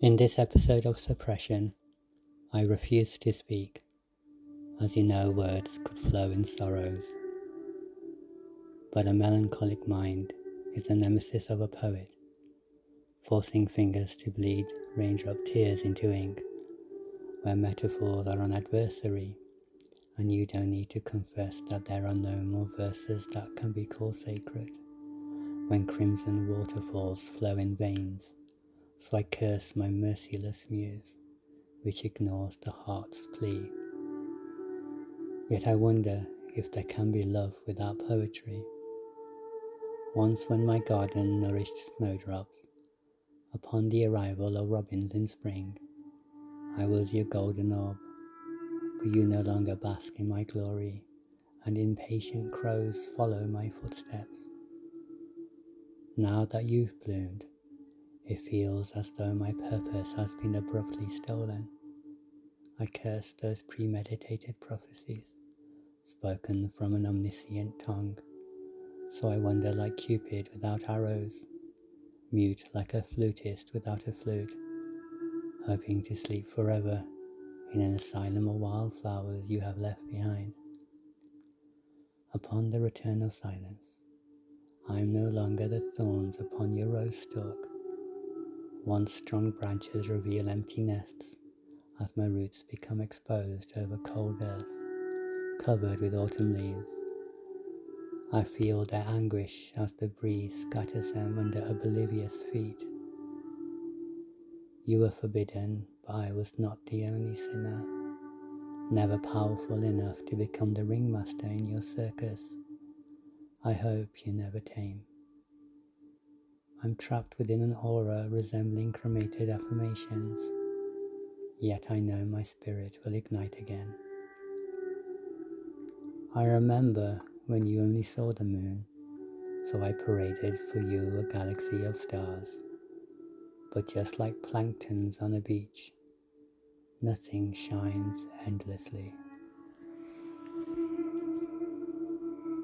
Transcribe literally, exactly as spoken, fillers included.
In this episode of Suppression, I refuse to speak, as you know words could flow in sorrows. But a melancholic mind is the nemesis of a poet, forcing fingers to bleed raindrop tears into ink, where metaphors are an adversary, and you don't need to confess that there are no more verses that can be called sacred, when crimson waterfalls flow in veins. So I curse my merciless muse, which ignores the heart's plea. Yet I wonder if there can be love without poetry. Once when my garden nourished snowdrops, upon the arrival of robins in spring, I was your golden orb, but you no longer bask in my glory, and impatient crows follow my footsteps. Now that you've bloomed, it feels as though my purpose has been abruptly stolen. I curse those premeditated prophecies, spoken from an omniscient tongue. So I wander like Cupid without arrows, mute like a flutist without a flute, hoping to sleep forever in an asylum of wildflowers you have left behind. Upon the return of silence, I am no longer the thorns upon your rose stalk. Once strong branches reveal empty nests as my roots become exposed over cold earth, covered with autumn leaves. I feel their anguish as the breeze scatters them under oblivious feet. You were forbidden, but I was not the only sinner, never powerful enough to become the ringmaster in your circus. I hope you never tame. I'm trapped within an aura resembling cremated affirmations, yet I know my spirit will ignite again. I remember when you only saw the moon, so I paraded for you a galaxy of stars. But just like planktons on a beach, nothing shines endlessly.